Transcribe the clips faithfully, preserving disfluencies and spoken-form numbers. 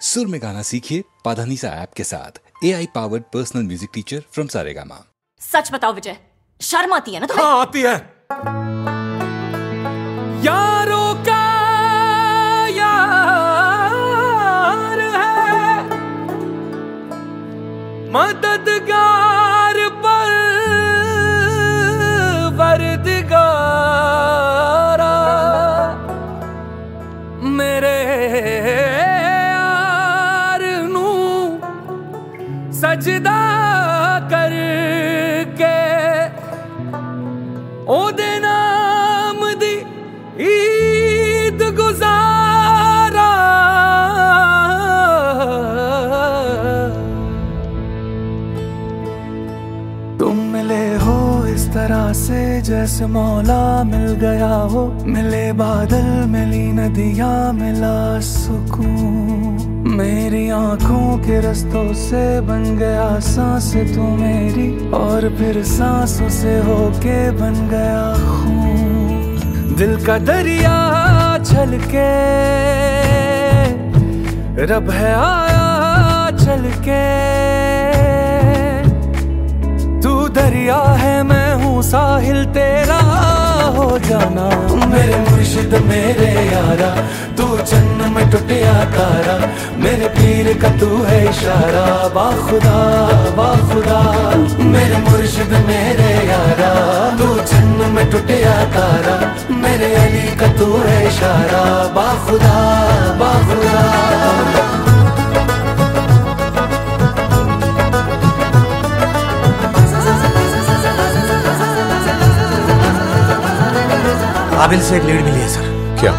सुर में गाना सीखिए पाधानीसा ऐप के साथ। A I powered personal music teacher from Saregama. सच बताओ विजय, शर्म आती है ना तुम्हें? हाँ आती है। यारों का यार है, मददगार पर वरदगारा, मेरे यार नू सजदा करके ओदे नाम दी ईद गुजारा। तुम मिले हो इस तरह से जैसे मौला मिल गया हो, मिले बादल मिली नदियां मिला सुकून, मेरी आंखों के रस्तों से बन गया सांस तू मेरी, और फिर सांसों से होके बन गया खून। दिल का दरिया छलके रब है आया चल के, तू दरिया है मैं हूँ साहिल तेरा हो जाना। मेरे मुर्शिद मेरे यारा, तू चन्न में टूटिया तारा, मेरे पीर का तू है इशारा, बाखुदा बाखुदा। मेरे मुर्शिद मेरे यारा, तू चन्न में टूटिया तारा, मेरे अली का तू है इशारा, बाखुदा बाखुदा। आबिल से एक लीड मिली है सर। क्या?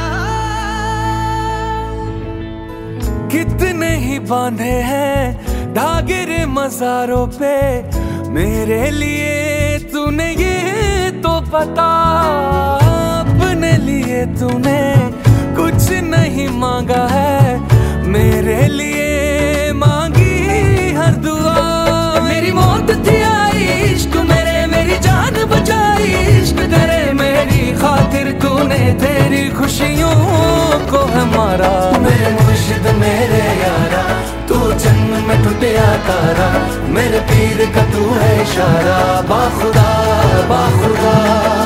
कितने ही बांधे हैं धागे रे मज़ारों पे, मेरे लिए तूने ये तो पता, अपने लिए तूने कुछ नहीं मांगा है, मेरे लिए मांगी हर दुआ। मेरी मौत थी आई इश्क मेरे, मेरी जान बचाई इश्क तेरे, मेरी खातिर तूने तेरी खुशियों को हमारा। मेरे मुर्शिद मेरे यारा, तू जन्म में टूटिया तारा, मेरे पीर का तू है इशारा, बाखुदा बाखुदा।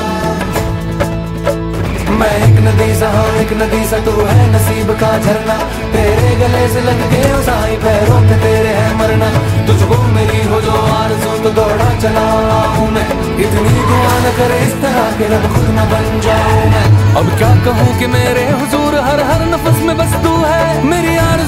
मैं एक नदी सा हूँ एक नदी सा तू है नसीब का झरना, तेरे गले से लग के साई पैरों पे तेरे है मरना, तुझको मेरी हो जो आरज़ू तो दौड़ा चला हूँ मैं, इतनी दुआ न करे इस तरह के रब खुद न बन जाऊँ मैं। अब क्या कहूँ कि मेरे हुजूर हर हर नफ्स में बस तू है, मेरी यार